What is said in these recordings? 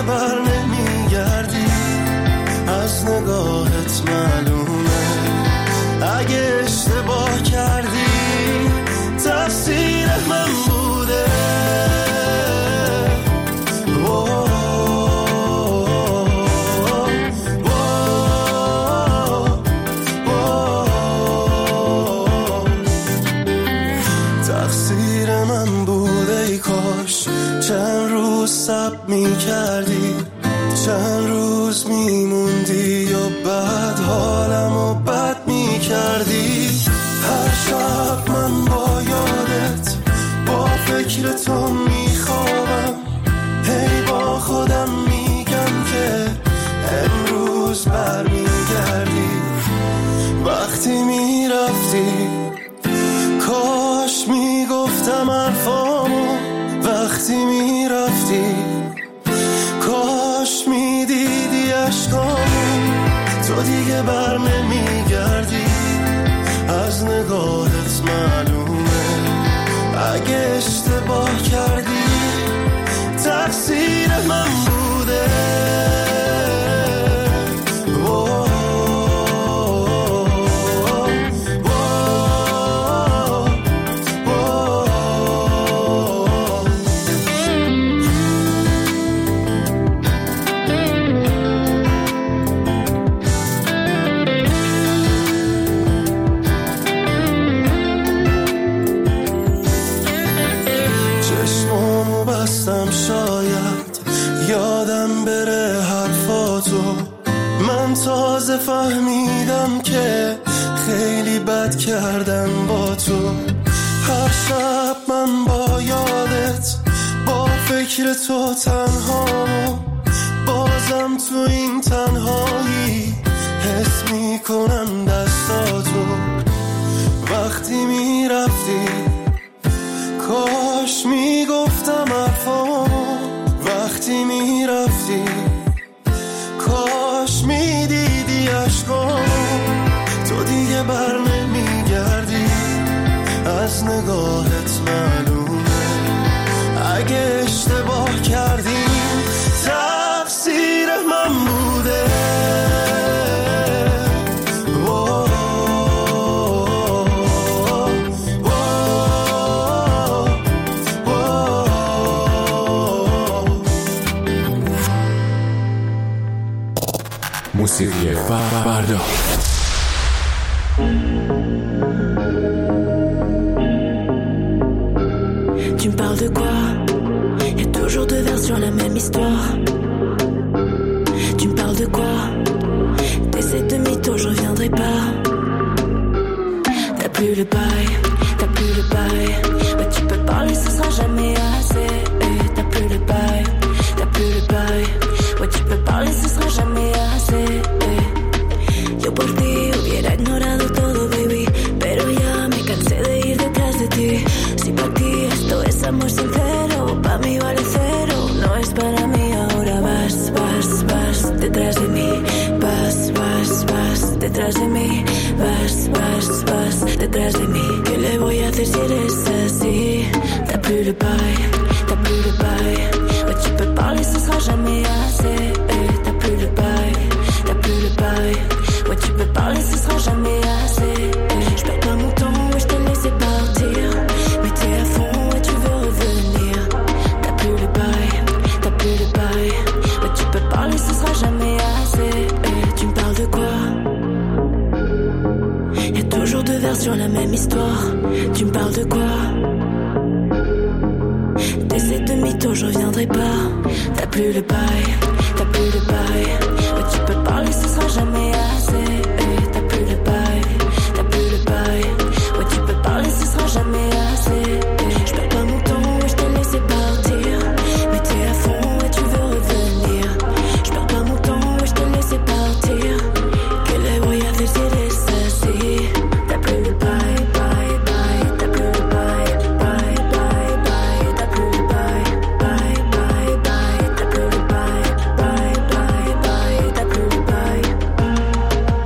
دیگه بر نمیگردی، از نگاهت معلومه اگه اشتباه کردی تقصیر من بوده. تقصیر من بوده، ای کاش چند روز صبر می‌کردی، چند روز میموندی یا بعد حالمو بد می‌کردی. هر شب من با یادت با فکر تو میخوابم، هی با خودم میگم که امروز برمیگردی. وقتی میرفتی کاش میگفتم حرفامو، وقتی میرفتی کاش میدیدی عشقامو. تو دیگه بر نمیگردی، از نگاهت معلومه اگه اشتباه کردی تقصیر من بوده. تازه فهمیدم که خیلی بد کردم با تو. هر شب من با یادت با فکر تو تنهامو، بازم تو این تنهایی حس میکنم دستاتو. وقتی میرفتی کاش میگفتم حرفامو، وقتی میرفتی کاش میدیدی عشقامو. تو دیگه بر نمیگردی، از نگاهت معلومه اگه اشتباه کردی تقصیر من بوده. موسیقی فردا. Tu me parles de quoi? Y'a toujours deux versions, la même histoire. Tu me parles de quoi? T'essaies de mytho, je reviendrai pas. T'as plus le bail, t'as plus le bail. Ouais, tu peux parler, ce sera jamais assez. T'as plus le bail, t'as plus le bail. Ouais, tu peux parler, ce sera jamais assez. Yo por ti hubiera ignorado todo, baby, pero ya me cansé de ir detrás de ti. Si para ti esto es amor sincero, pa' mí vale cero. No es para mí, ahora vas, vas, vas detrás de mí. Vas, vas, vas detrás de mí. Vas, vas, vas detrás de mí. ¿Qué le voy a hacer si eres así? T'as plus le bail, t'as plus le bail. Ouais, tu peux parler, ce sera jamais assez. T'as plus le bail, t'as plus le bail. Ouais, tu peux parler, ce sera jamais assez. J'perds pas mon temps, ouais, j't'ai laissé partir. Mais t'es à fond, ouais, tu veux revenir. T'as plus le bail, t'as plus le bail. Ouais, tu peux parler, ce sera jamais assez. Tu me parles de quoi? Y'a toujours deux versions, la même histoire. Tu me parles de quoi? T'essaies de mytho, je reviendrai pas. T'as plus le bail, t'as plus le bail. Ouais, tu peux parler, ce sera jamais assez. T'as plus le bail, t'as plus le bail. Ouais, tu peux parler, ce sera jamais assez. J'perds pas mon temps, ouais, j't'ai laissé partir. Mais t'es à fond, ouais, tu veux revenir. J'perds pas mon temps, ouais, j't'ai laissé partir. Que le voy a hacer si eres así? T'as plus le bail, bail, bail. T'as plus le bail, bail, bail, bail. T'as plus le bail, bail, bail, bail. T'as plus le bail, bail, bail, bail. T'as plus le bail.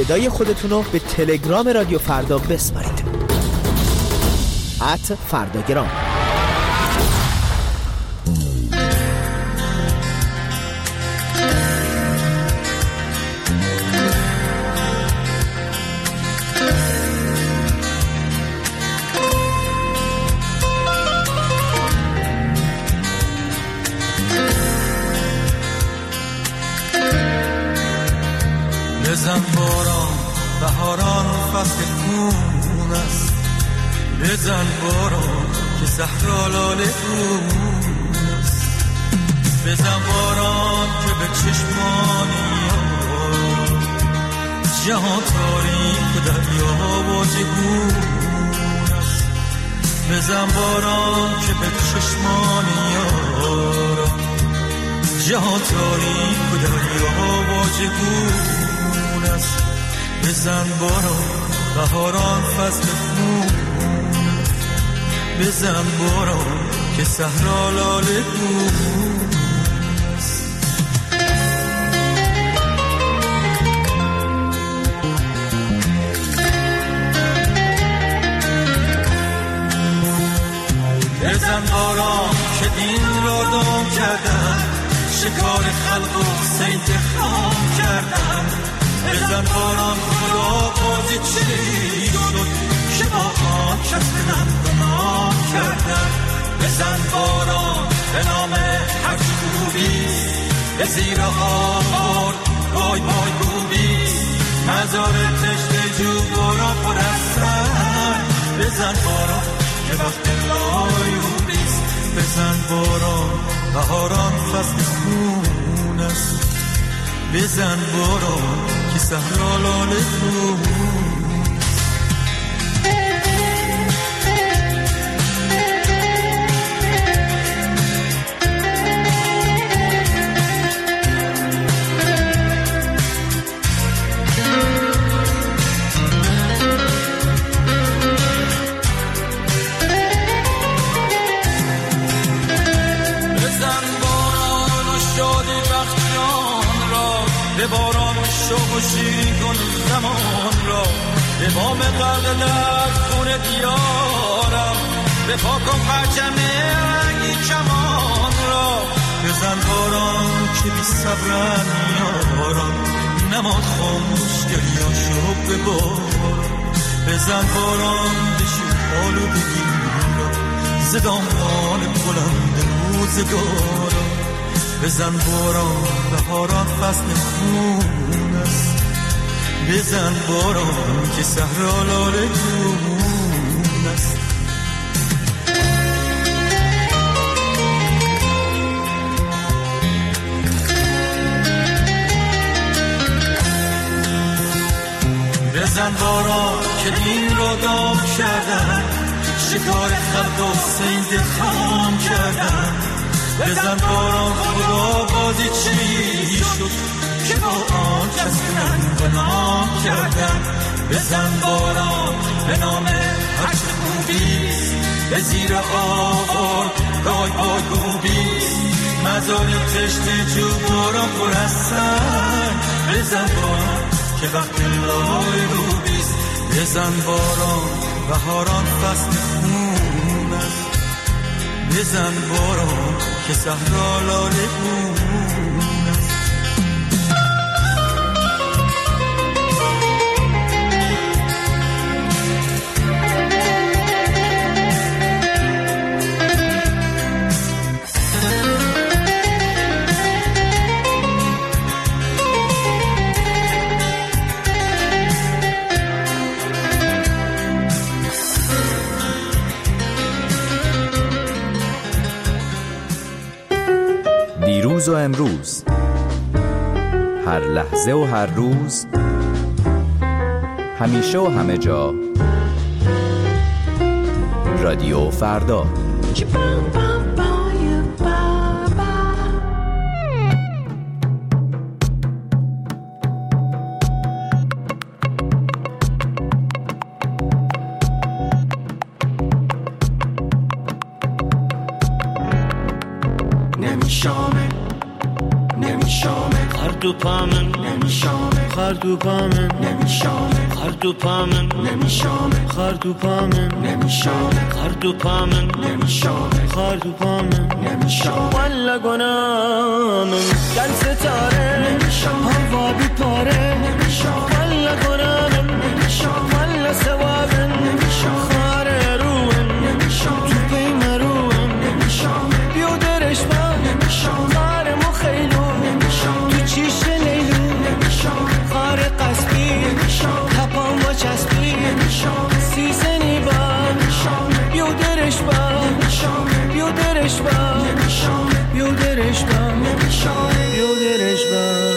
صدای خودتون رو به تلگرام رادیو فردا بسپارید. @فرداگرام. بزن باران بهاران فصل خون است، بزن باران که صحرا لاله خون است، بزن باران که به چشمانی جهان تاریک و دریا واژگون است، بزن باران که به چشمانی جهان تاریک و دریا واژگون است، بزن باران بهاران فصل خون، بزن باران که صحرا لاله خون است. بزن باران که دین را دام کردن، شکار خلق و سید خام کردن، بزن باران خدا بازی چی شد که با آن کس گناه کردن، بزن باران به نام هر خوبیست، به زیر آوار بای بای خوبیست، مزار تشت جو باران پر از سر، بزن باران که وقت لایوبیست، بزن باران بهاران فصل خون است، بزن باران که صحرا لاله خون است. به باران شوق و شیرین کن زمان را، به بام غرق در خون دیارم، به پاک کن پرچم رنگی کمان را، بزن باران که بی صبرن یاران، نماد خاموش گریاشو به باران، بزن باران بشی آلودگی را، زدامان بلند روزگاران، بزن باران بهاران فصل خون است، بزن باران که صحرا لاله خون است. بزن باران که دین را دام کردن، شکار خلق و سید خام کردن، بزن باران خدا بازی چی شد که با آن کس گناه کردن، بزن باران به نام هر چه خوبیست، به زیر آوار گای پای گوبیست، مزار تشت جو باران پر از سر، بزن باران که وقت لای روبیست، بزن باران بهاران فصل خون است، بزن باران که صحرا لاله خون است. دیروز و امروز، هر لحظه و هر روز، همیشه و همه جا، رادیو فردا. خردو پامن خردو پامن خردو پامن خردو پامن خردو پامن خردو پامن والا گنامن گل ستاره هوا بی پاره والا گنامن والا سوابن خاره روم تو پیم روم بیو درش من خاره مخیلو تو چیش لیلو خاره قصبی تپان با چسبی سیزنی با بیو درش با بیو درش با بیو درش با بیو درش با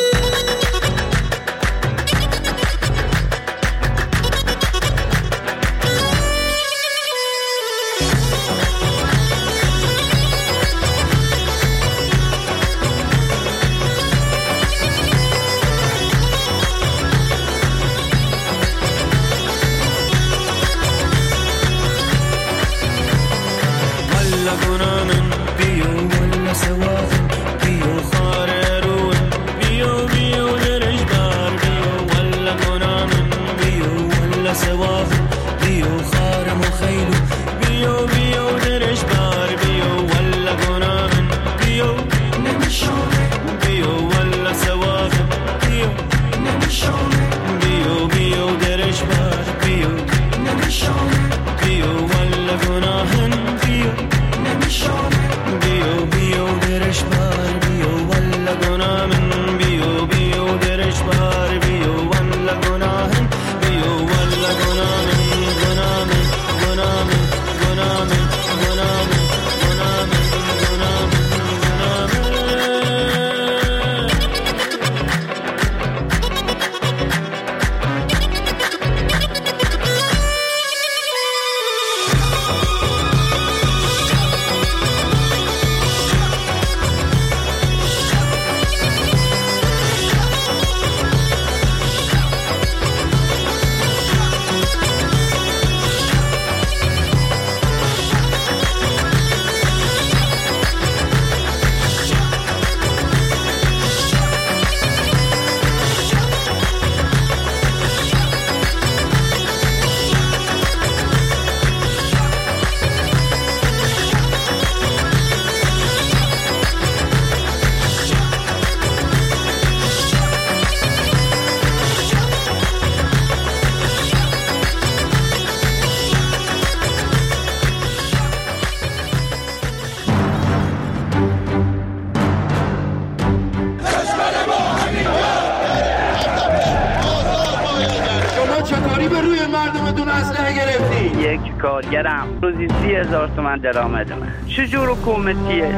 کارگرم روزی 30,000 تومان درآمد من. چجور حکومتیه؟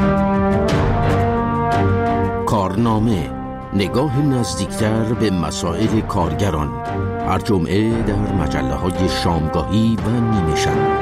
کارنامه، نگاه نزدیکتر به مسائل کارگران، هر جمعه در مجله‌های شامگاهی و نیمه شب.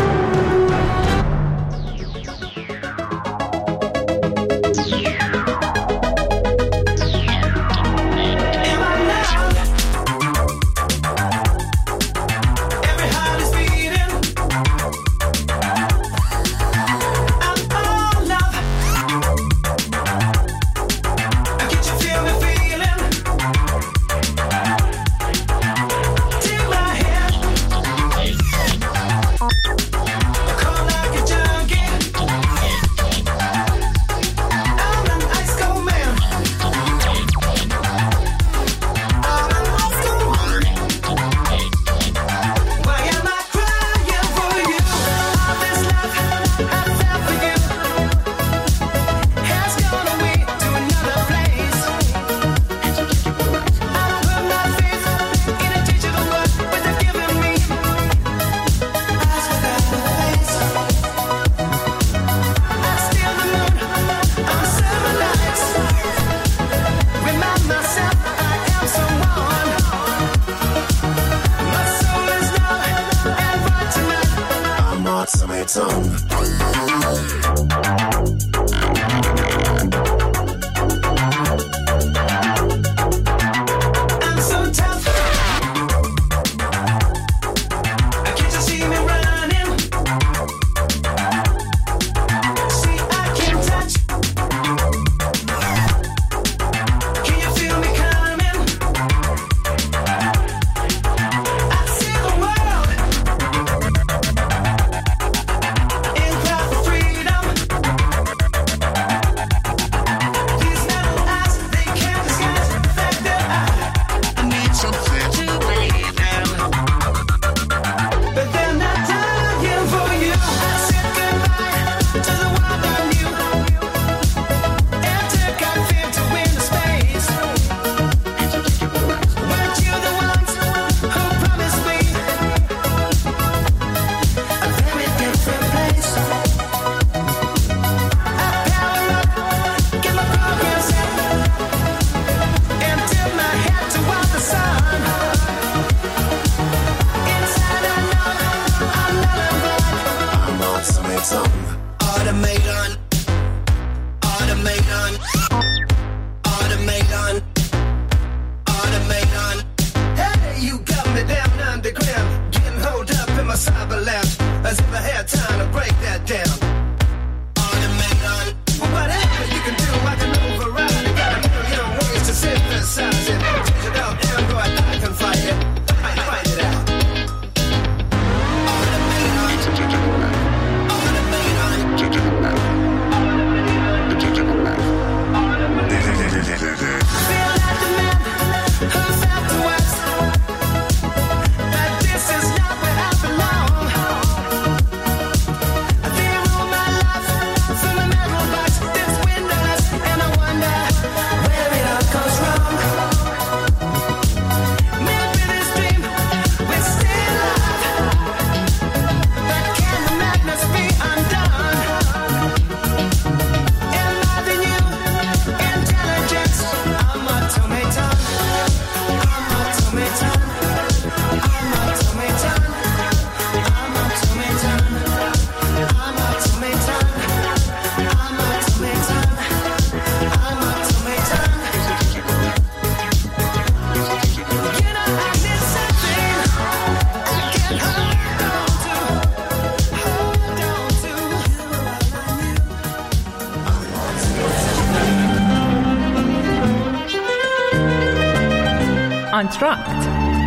کانترکت.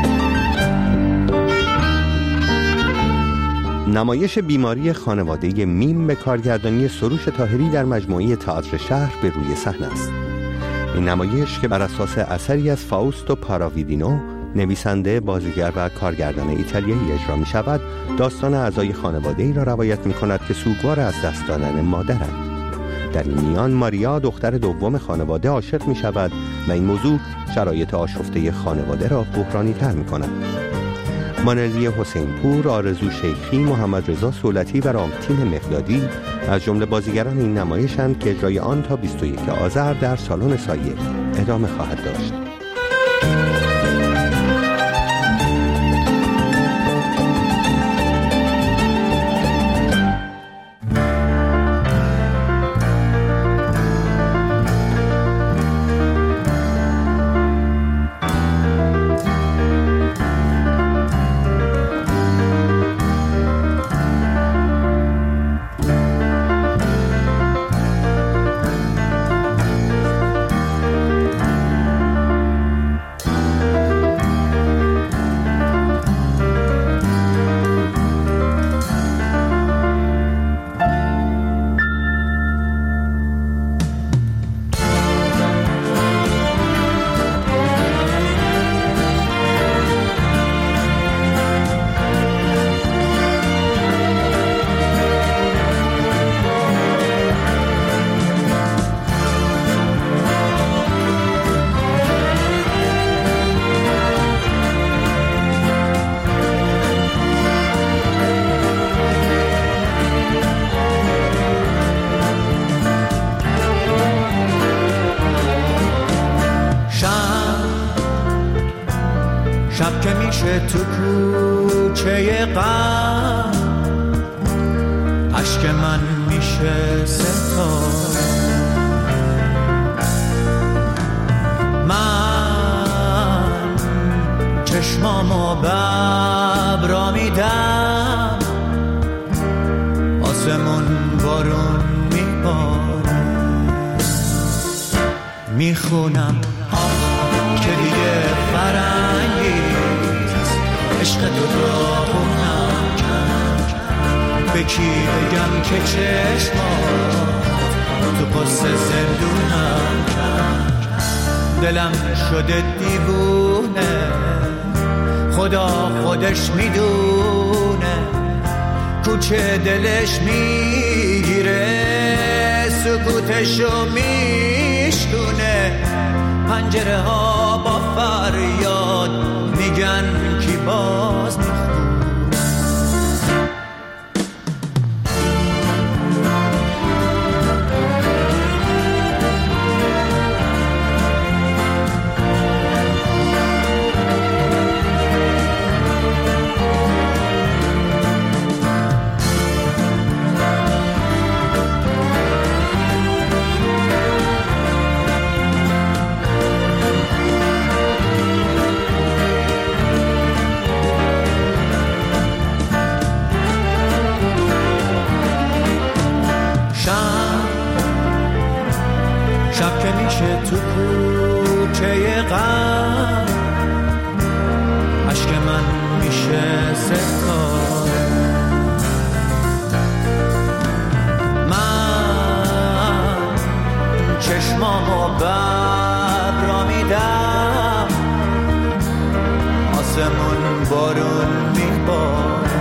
نمایش بیماری خانواده میم به کارگردانی سروش طاهری در مجموعه تئاتر شهر به روی صحنه است. این نمایش که بر اساس اثری از فاوستو پاراویدینو، نویسنده، بازیگر و کارگردان ایتالیایی اجرا می شود، داستان اعضای خانواده ای را روایت می کند که سوگوار از دست دادن مادرند. در این میان ماریا دختر دوم خانواده عاشق می شود و این موضوع شرایط آشفته خانواده را بحرانی تر می کند. مانلی حسین پور، آرزو شیخی، محمد رضا سولتی و رامتین مقدادی از جمله بازیگران این نمایشند که اجرای آن تا 21 آذر در سالن سایه ادامه خواهد داشت. شب که میشه تو کوچه غم، اشک من میشه ستاره، من چشمامو ببرا میدم، آسمون بارون میباره، میخونم که دیگه فرنگیست، عشق تو داغونم کرد، به کی بگم که چشمات تو قصه زندونم کرد، دلم شده دیوونه، خدا خودش میدونه، کوچه دلش میگیره، سکوتشو میشکونه، پنجره ها با فریاد میگن کی باز میخونه. شب که میشه تو کوچه غم، اشک من میشه ستاره، من چشمامو ببرا میدم، آسمون بارون میباره،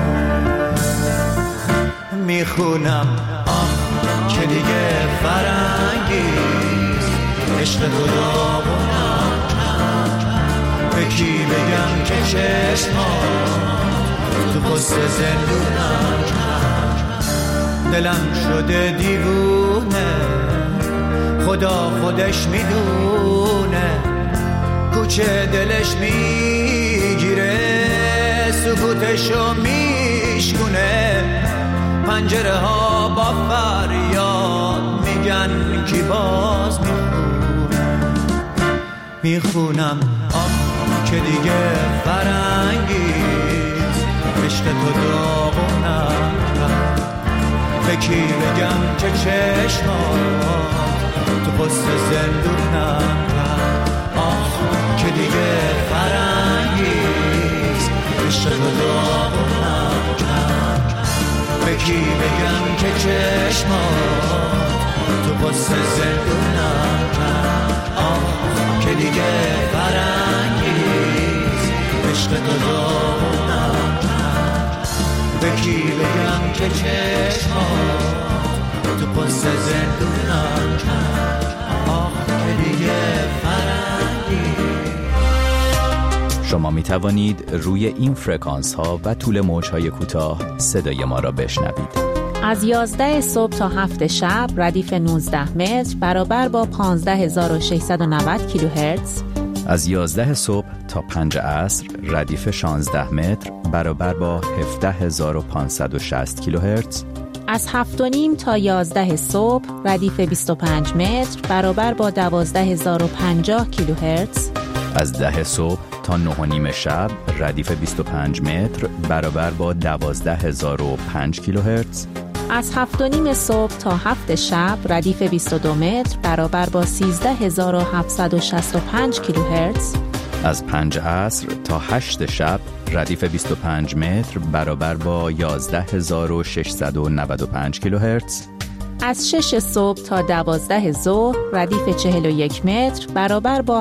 میخونم که دیگه فرنگیست، عشق تو داغونم کرد، به کی بگم که چشمات تو قصه زندونم کرد، دلم شده دیوونه، خدا خودش میدونه، کوچه دلش میگیره، سکوتشو میشکونه، پنجره ها با فریاد میگن کی باز میخونم که دیگه فرنگیست، عشق تو داغونم کرد، به کی بگم که چشمات تو قصه زندونم کرد، که دیگه فرنگیست. که چشمات تو قصه زندونم، که دیگه برانگیز عشق تو دارم. به کی بگم که چشمات تو قصه زندونم، که دیگه برانگیز. شما می توانید روی این فرکانس ها و طول موج های کوتاه صدای ما را بشنوید. از 11 صبح تا 7 شب ردیف 19 متر برابر با 15690 کیلوهرتز. از 11 صبح تا 5 عصر ردیف 16 متر برابر با 17560 کیلوهرتز. از 7:30 تا 11 صبح ردیف 25 متر برابر با 12050 کیلوهرتز. از 10 صبح تا 9:30 شب ردیف 25 متر برابر با 12005 کیلوهرتز. از 7:30 صبح تا 7 شب ردیف 22 متر برابر با 13765 کیلوهرتز. از 5 عصر تا 8 شب ردیف 25 متر برابر با 11695 کیلوهرتز. از 6 صبح تا 12 ظهر ردیف 41 متر برابر با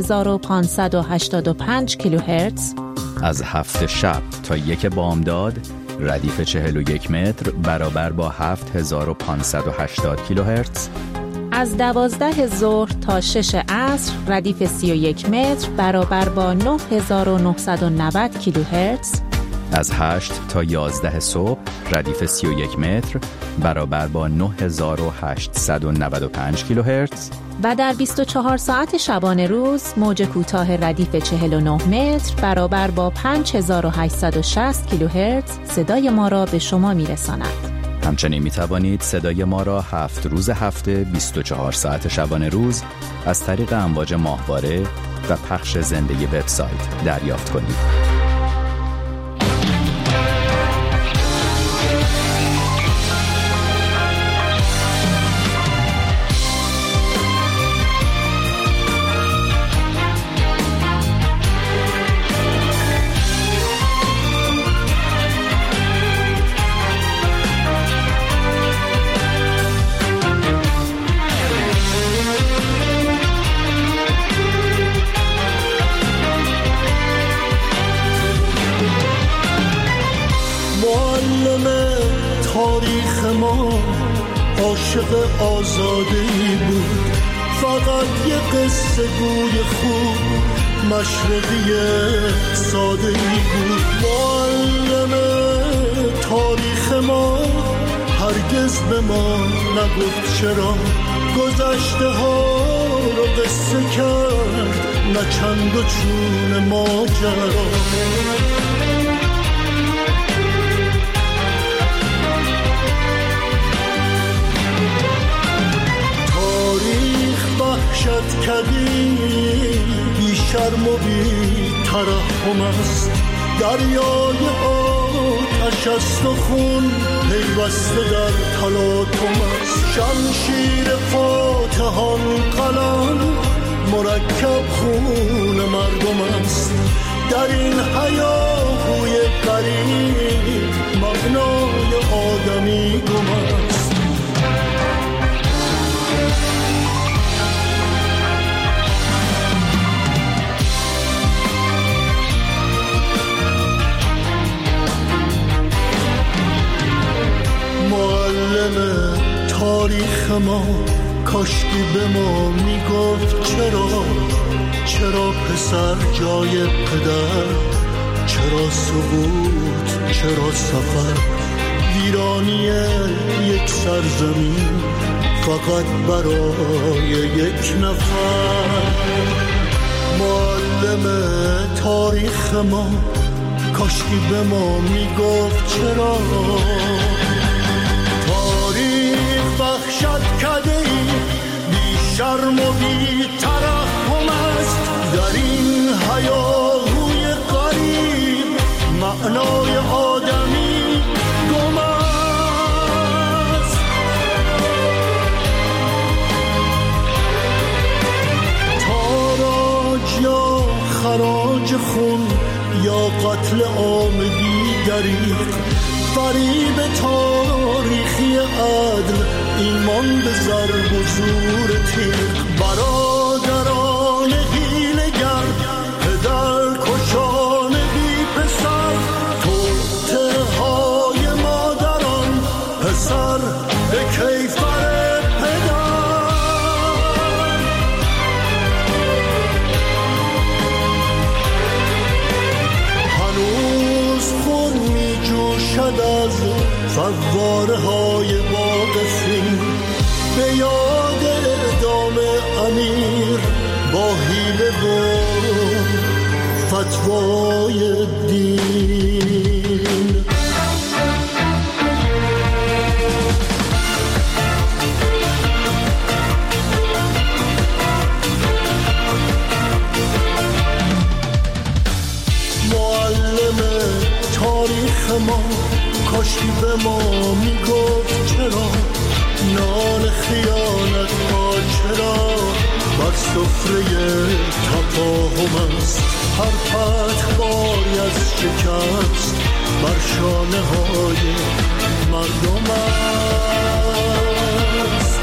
7585 کیلوهرتز. از 7 شب تا 1 بامداد ردیف 41 متر برابر با 7580 کیلوهرتز. از 12 ظهر تا 6 عصر ردیف 31 متر برابر با 9990 کیلوهرتز. از 8 تا 11 صبح ردیف 31 متر برابر با 9895 کیلوهرتز. و در 24 ساعت شبانه روز موج کوتاه ردیف 49 متر برابر با 5860 کیلوهرتز صدای ما را به شما میرساند. همچنین می توانید صدای ما را 7 روز هفته 24 ساعت شبانه روز از طریق امواج ماهواره و پخش زنده وبسایت دریافت کنید. تاریخ ما عاشق آزادی بود، فقط یه قصه گوی خوب مشرقی ساده‌ای بود. معلم تاریخ ما هرگز به ما نگفت چرا گذشته ها رو قصه کرد، نه چند و چون ماجرا. وحشت کدی بی شرم و بی ترحم است، دریای آتش است و خون پیوسته در تلاطم است. شمشیر فاتحان قلم مرکب خون مردم است، در این هیاهوی غریب مبنای آدمی گم است. معلم تاریخ ما کاشکی به ما میگفت چرا پسر جای پدر، چرا سقوط، چرا سفر، ویرانی یک سرزمین فقط برای یک نفر. معلم تاریخ ما کاشکی به ما میگفت چرا وحشت کدی بی شرم و بی ترحم است، در این هیاهوی غریب معنای آدمی گم است. تاراج یا خراج خون یا قتل عام دیگری، فریب تاریخی عدل، ایمان به ضرب و زور تیغ. برادران حیله‌گر، پدر کشان بی پسر، توطئه های مادران، پسر به کیفر پدر. هنوز خون می جوشد از فواره های باغ فین، به یاد اعدام امیر با حیله و فتوای دین. معلم تاریخ ما کاشکی به ما میگفت چرا نان خیانت ها، چرا بر سفره تفاهم است. هر فتح باری از شکست بر شانه های مردم است.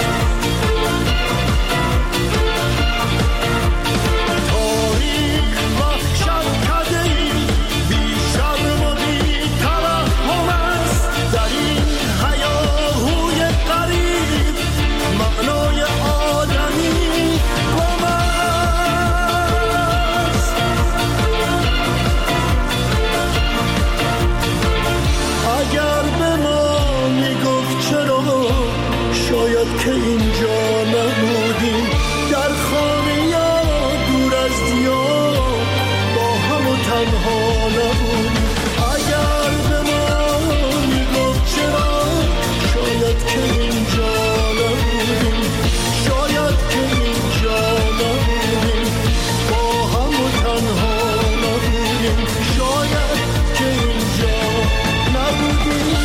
تاریخ وحشت کده‌ای، بی شرم و بی ترحم است. در این هیاهوی غریب معنای آدمی گم است. اگر به ما میگفت چرا، شاید که اینجا نبودیم، در خانه یا دور از دیار با هم و تنها نبودیم. اگر به ما میگفت چرا، شاید که اینجا نبودیم، شاید که اینجا نبودیم، با هم و تنها نبودیم، شاید که اینجا نبودیم.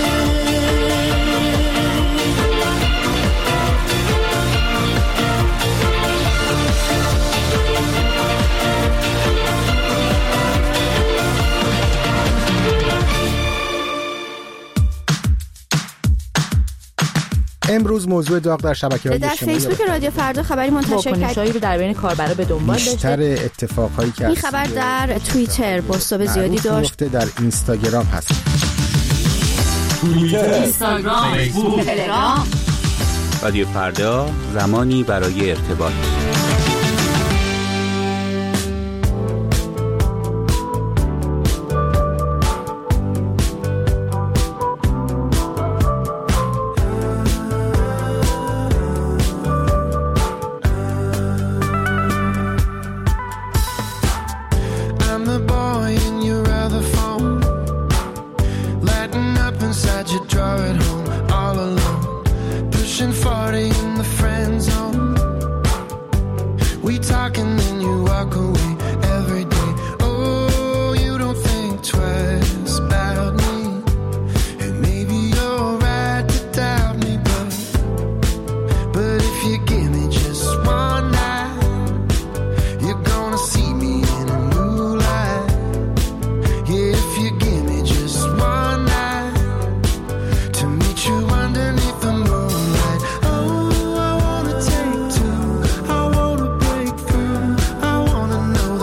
امروز موضوع داغ در شبکه‌های اجتماعی در فیسبوک رادیو فردا خبری منتشر واکنش‌هایی رو در بین کاربرا به دنبال داشته. بیشتر اتفاقایی که این خبر در توییتر بازتاب زیادی داشت. در اینستاگرام هست. اینستاگرام، فیسبوک، تلگرام. رادیو فردا، زمانی برای ارتباط. I wanna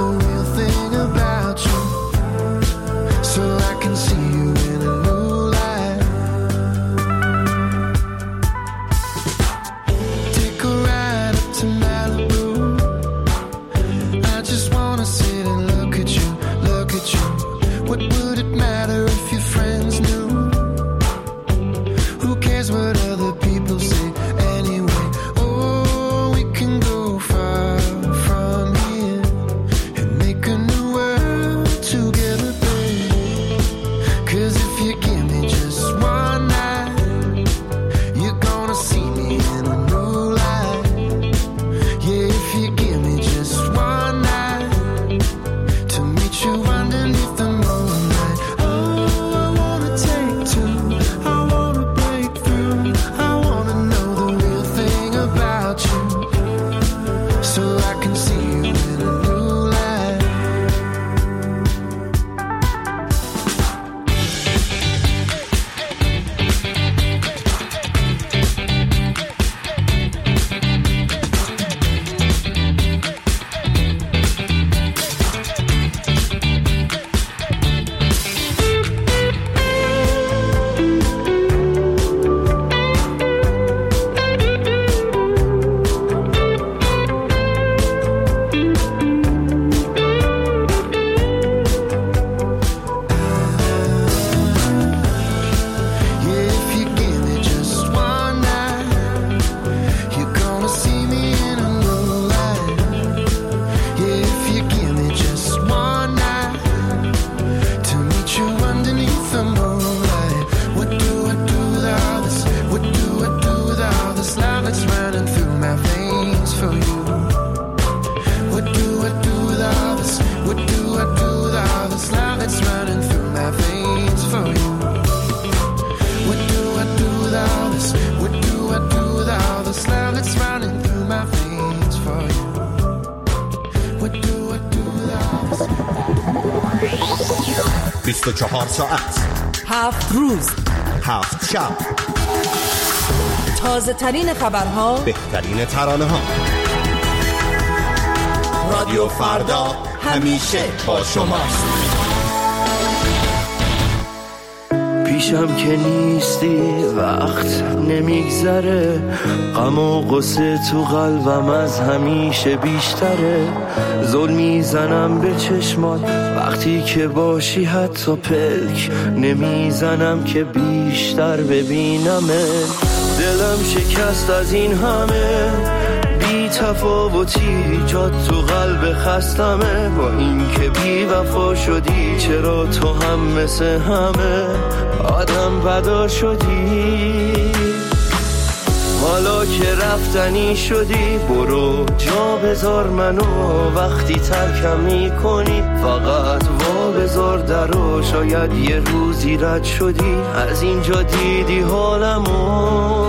for you? What do I do with all this? What do I do with all this love that's running through my veins for you? What do I do with all this? What do I do with all this love that's running through my veins for you? What do I do with all this? 24 ساعت 7 روز 7 شب تازه ترین خبرها، بهترین ترانه ها. رادیو فردا همیشه با شماست. پیشم که نیستی وقت نمیگذره، غم و غصه تو قلبم از همیشه بیشتره. زل میزنم به چشمات وقتی که باشی، حتی پلک نمیزنم که بیشتر ببینمه. دلم شکست از این همه بی تفاوتی، جات تو قلب خستمه. با این که بی وفا شدی، چرا تو هم مثل همه آدم بدا شدی؟ حالا که رفتنی شدی، برو جا بذار منو. وقتی ترکم میکنی فقط وا بذار درو. شاید یه روزی رد شدی، از اینجا دیدی حالمو.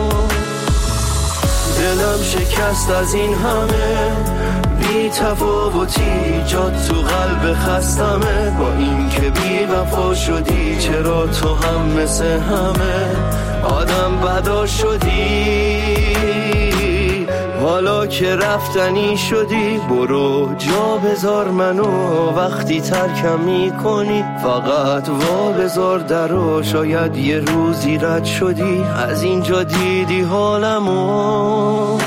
دلم شکست از این همه بی تفاوتی، جات تو قلب خستمه. با این که بی وفا شدی، چرا تو هم مثل همه آدم بدا شدی؟ حالا که رفتنی شدی، برو جا بذار منو. وقتی ترکم میکنی فقط وا بذار درو. شاید یه روزی رد شدی، از اینجا دیدی حالمو.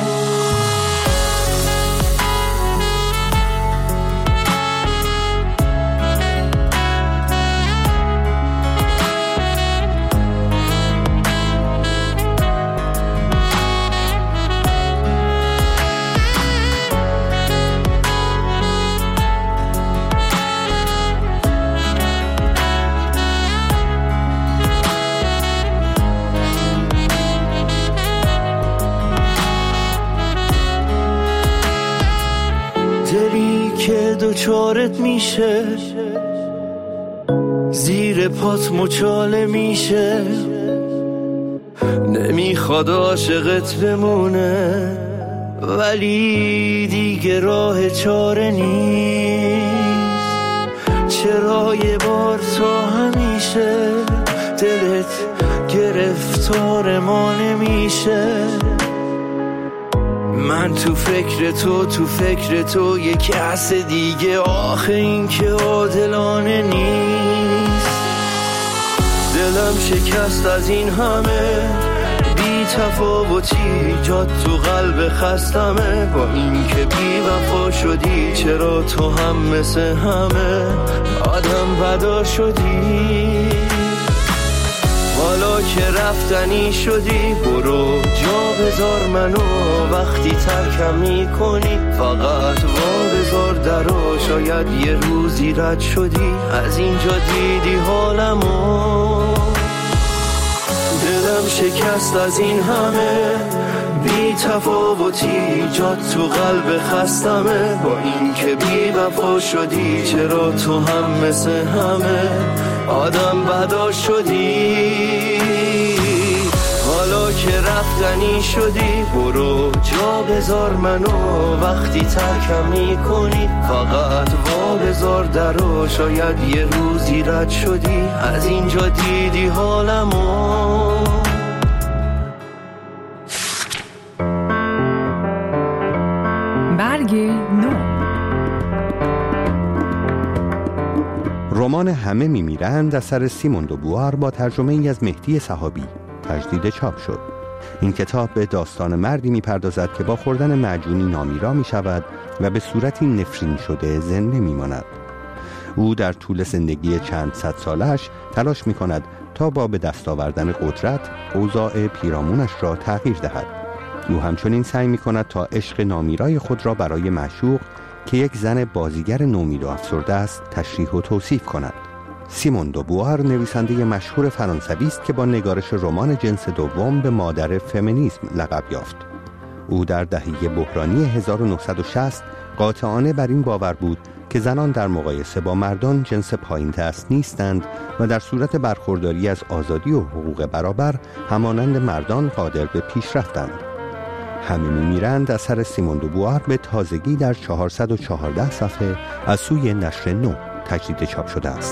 دوچارت میشه، زیر پات مچاله میشه، نمیخواد عاشقت بمونه، ولی دیگه راه چاره نیست. چرا یه بار تا همیشه دلت گرفتار ما نمیشه؟ من تو فکر تو یه کس دیگه، آخه این که عادلانه نیست. دلم شکست از این همه بی تفاوتی، جات تو قلب خستمه. با این که بی وفا شدی، چرا تو هم مثل همه آدم بدا شدی؟ حالا که رفتنی شدی، برو جا بذار منو. وقتی ترکم میکنی فقط وا بذار درو. شاید یه روزی رد شدی، از اینجا دیدی حالمو. دلم شکست از این همه بی تفاوتی، جات تو قلب خستمه. با این که بی وفا شدی، چرا تو هم مثل همه آدم بدا شدی؟ حالا که رفتنی شدی، برو جا بذار منو. وقتی ترکم میکنی فقط وا بذار درو. شاید یه روزی رد شدی، از اینجا دیدی حالمو. برگ نو. رمان همه میمیرند اثر سیمون دو بوار با ترجمه ای از مهدی صحابی تجدید چاپ شد. این کتاب به داستان مردی میپردازد که با خوردن معجونی نامیرا میشود و به صورتی نفرین شده زنده میماند. او در طول زندگی چند صد سالش تلاش میکند تا با به دست آوردن قدرت اوضاع پیرامونش را تغییر دهد. او همچنین سعی میکند تا عشق نامیرای خود را برای معشوق که یک زن بازیگر نومید و افسرده است تشریح و توصیف کند. سیمون دو بوار نویسنده مشهور فرانسوی است که با نگارش رمان جنس دوم به مادر فمینیسم لقب یافت. او در دهه بحرانی 1960 قاطعانه بر این باور بود که زنان در مقایسه با مردان جنس پایین دست نیستند و در صورت برخورداری از آزادی و حقوق برابر همانند مردان قادر به پیشرفتند. همه می‌میرند اثر سیمون دو بوار به تازگی در 414 صفحه از سوی نشر نو تجدید چاپ شده است.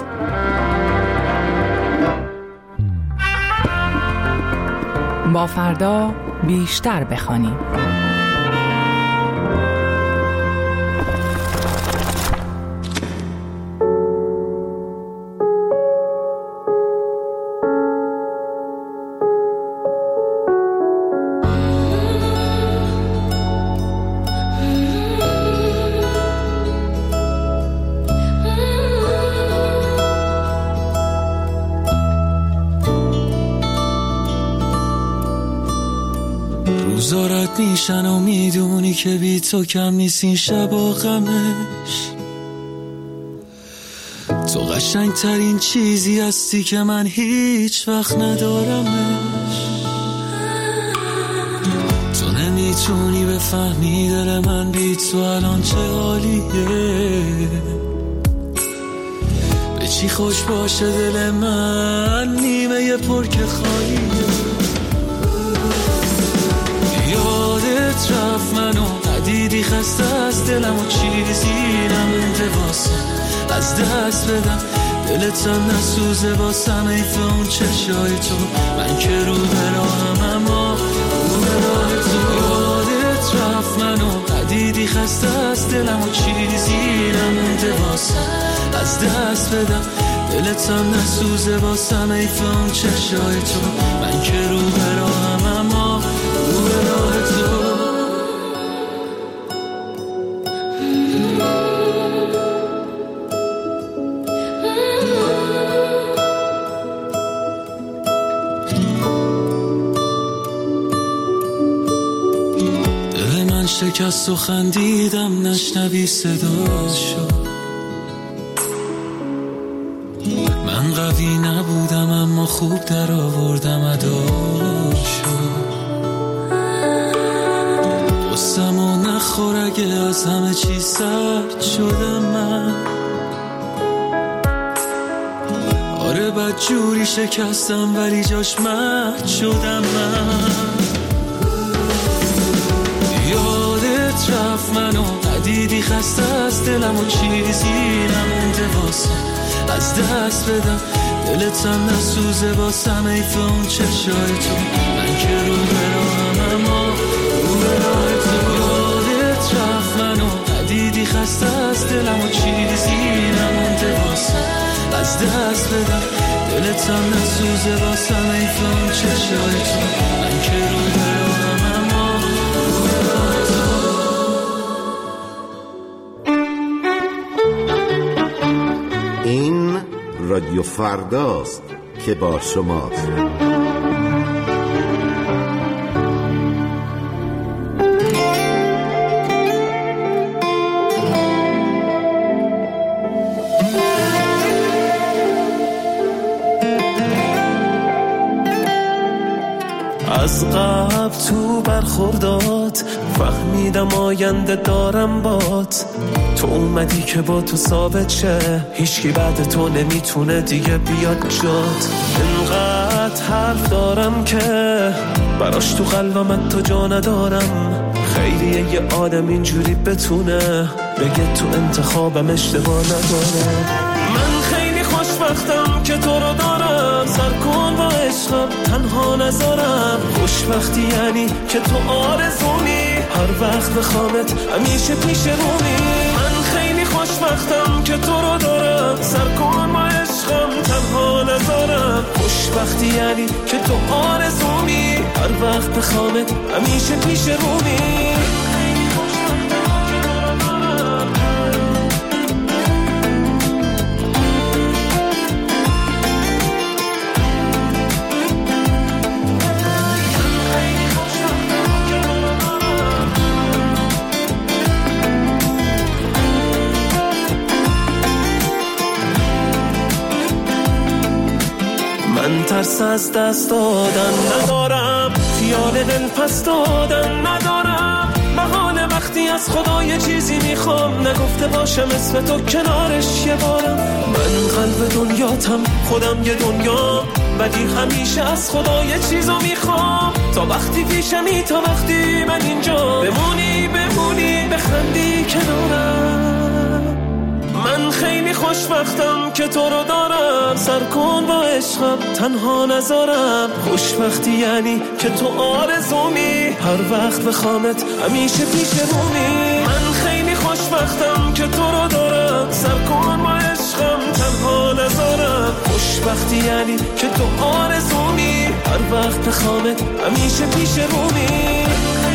با فردا بیشتر بخوانیم. روزارت میشن و میدونی که بی تو کم نیست این شب و غمش. تو قشنگ ترین چیزی هستی که من هیچ وقت ندارمش. تو نمیتونی بفهمی دل من بی تو الان چه حالیه. به چی خوش باشه دل من نیمه پر که خالیه. یادت رفت منو ندیدی خسته از دلم و چیزی نمونده واسه از دست بدم. دلتم نسوزه واسم ایفه اون چشای تو. من که رو به راهم اما رو به راه تو. یادت رفت منو ندیدی خسته از دلم و چیزی نمونده واسه از دست بدم. دلتم نسوزه واسم ایفه اون چشای تو. من که رو به راهم اما رو به راه تو. دل من شکست و خندیدم نشنوی صداشو. من قوی نبودم اما خوب در آوردم اداشو. قصه‌مو نخور اگه از همه چی سرد شدم من. آره بد جوری شکستم ولی جاش مرد شدم من. یادت رفت منو ندیدی خسته از دلم و چیزی نمونده واسه از دست بدم. دلتم نسوزه واسم ایفه اون چشای تو. من که رو به راهم اما رو به راه تو. یادت رفت منو ندیدی خسته از دلم و چیزی نمونده واسه از دست بدم. دلتم نسوزه واسم ایفه اون چشای تو. من که رو به راهم اما رو به راه تو. این رادیو فرداست که با شماست. از قبل تو برخوردات فهمیدم آینده دارم بات. تو اومدی که با تو ثابت شه هیچکی بعد تو نمیتونه دیگه بیاد جات. انقدر حرف دارم که براش تو قلبم تو جا ندارم. خیلیه یه آدم اینجوری بتونه بگه تو انتخابم اشتباه نداره. من خیلی خوشبختم که تو رو دارم. سر کن با عشقم تنها نذارم. خوشبختی یعنی که تو آرزومی هر وقت بخوامت همیشه پیش رومی. من خیلی خوشبختم که تو رو دارم. سر کن با عشقم تنها نذارم. خوشبختی یعنی که تو آرزومی هر وقت بخوامت همیشه پیش رومی. من ترس از دست دادن ندارم. خیال دل پس دادن ندارم. وقتی از خدا یه چیزی میخوام نگفته باشم اسم تو کنارش یه بارم. من قلب دنیاتم خودم یه دنیا، ولی همیشه از خدا یه چیزو میخوام. تا وقتی پیشمی تا وقتی من اینجا بمونی بخندی کنارم. من خیلی خوشبختم که تو رو دارم، سر کن با عشقم تنها نذارم. خوشبختی یعنی که تو آرزومی، هر وقت بخوامت همیشه پیش رومی. من خیلی خوشبختم که تو رو دارم، سر کن با عشقم تنها نذارم. خوشبختی یعنی که تو آرزومی، هر وقت بخوامت همیشه پیش رومی.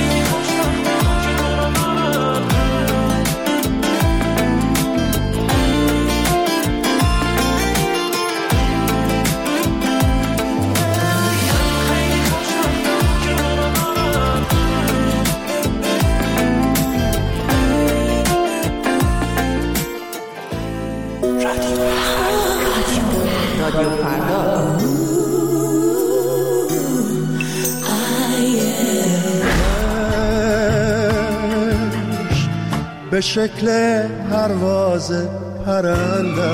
به شکل پرواز پرنده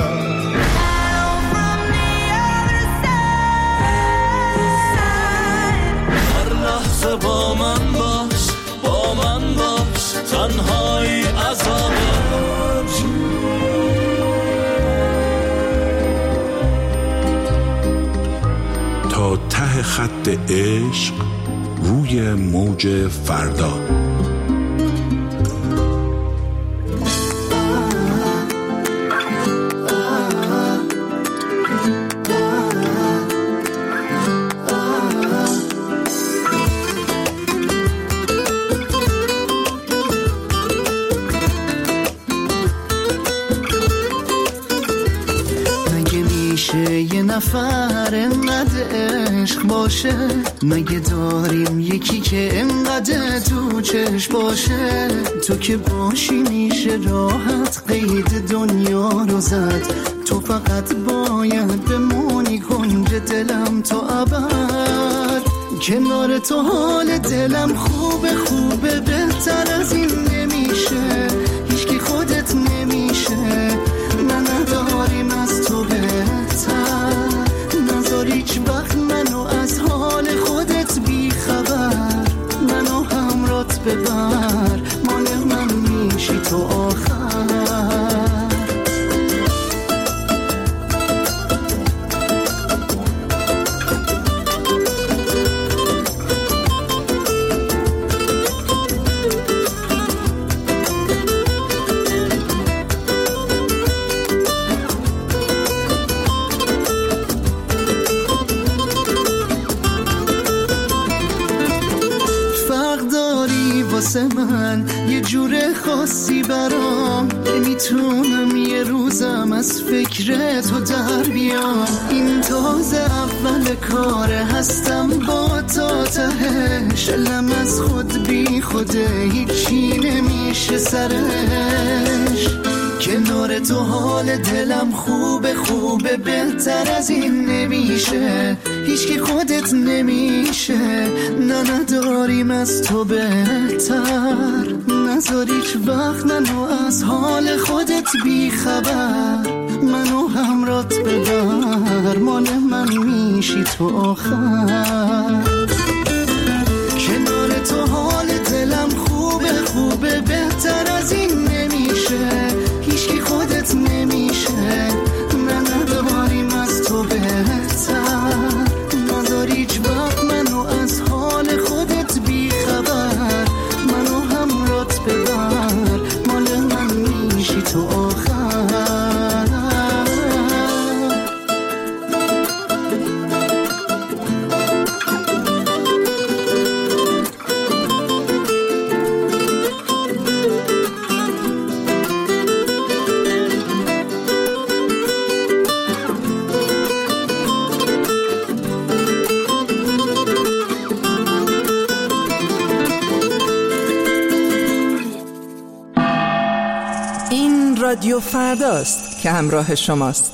هر لحظه با من باش تنهایی عذابه. تا ته خط عشق روی موج فردا. نفر انقدر عشق باشه، مگه داریم یکی که انقدر تو چشم باشه. تو که باشی میشه راحت قید دنیا رو زد، تو فقط باید بمونی کنج دلم تا ابد. کنار تو حال دلم خوبه بهتر از این نمیشه، هیچکی خودت نمیشه. من نداریم از تو بهتر، نذار هیچ وقت منو از حال خودت بی خبر. منو همرات ببر، مال من میشی تو آخر. من یه جور خاصی برام که میتونم یه روزم از فکر تو در بیام. این تازه اول کار هستم با تا تهش، دلم از خود بی خوده هیچی نمیشه سرش. کنار تو حال دلم خوبه بهتر از این نمیشه، هیچکی خودت نمیشه. نداریم از تو بهتر، نذار هیچ وقت منو از حال خودت بی خبر. منو همرات ببر، مال من میشی تو آخر. کنار تو حال دلم خوبه بهتر از این نمیشه، هیچکی خودت نمیشه. نداریم از تو بهتر، نذار هیچ وقت منو از حال خودت بی خبر. منو همرات ببر، مال من میشی تو آخر. رادیو فرداست که همراه شماست.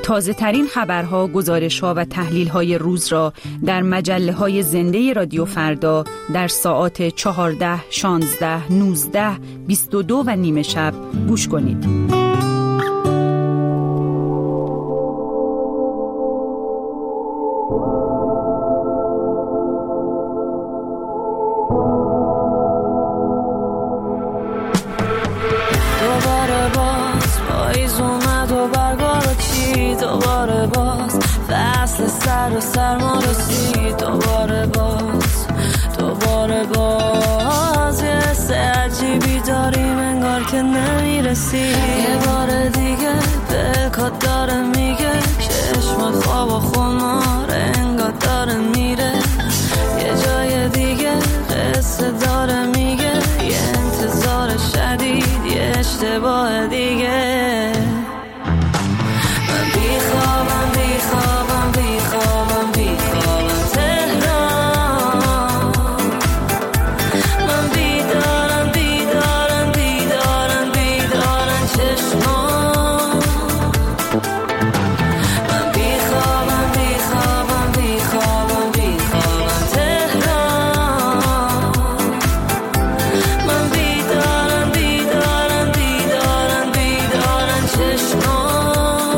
تازه ترین خبرها، گزارش‌ها و تحلیل‌های روز را در مجله‌های زنده رادیو فردا در ساعات 14، 16، 19، 22 و نیم شب گوش کنید. فصل سر و سرما رسید، دوباره باز یه حس عجیبی داریم انگار که نمیرسی. یه بار دیگه بلکات داره میگه چشم خواب و خمار انگار داره میره. یه جای دیگه قصه داره میگه یه انتظار شدید، یه اشتباه دیگه. من بیخوابم تهران، من بیدارم چشمان. من بیخوابم تهران، من بیدارم چشمان.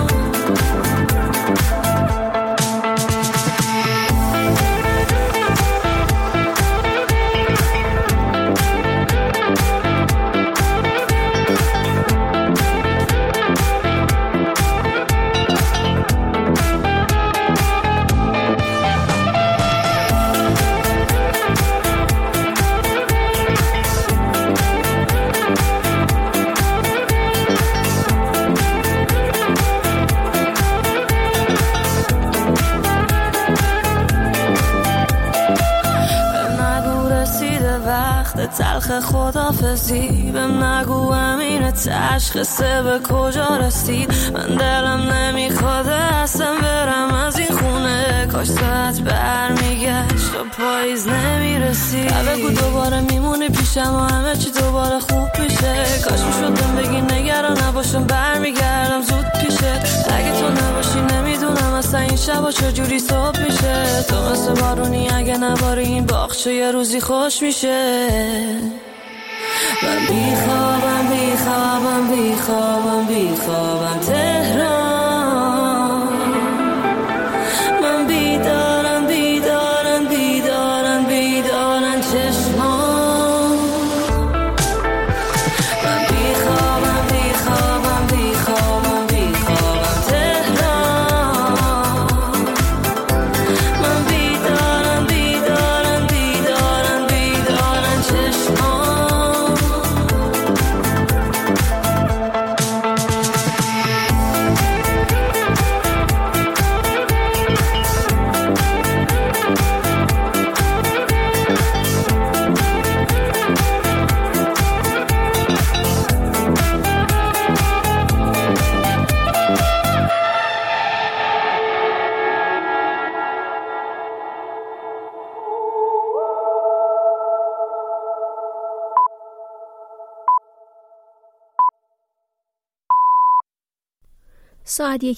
تلخ خدافزی بهم نگو امین تشخیصه به کجا رسید. من دلم نمیخواد اصلا برم از این خونه، کاش ساعت برمیگشت و پاییز نمیرسید. بگو دوباره میمونی پیشم و همه چی دوباره خوب میشه. کاش میشد بهم بگی نگران نباشم برمیگردم زود پیشه. اگه تو نباشی نمیدونم اصلا این شبا چجوری صبح میشه. تو مثل بارونی اگه نباری این باغچه یه روزی خوش میشه. من بیخوابم تهران، من بیدارم چشمان. من بیخوابم تهران، من بیدارم چشمان. ساعت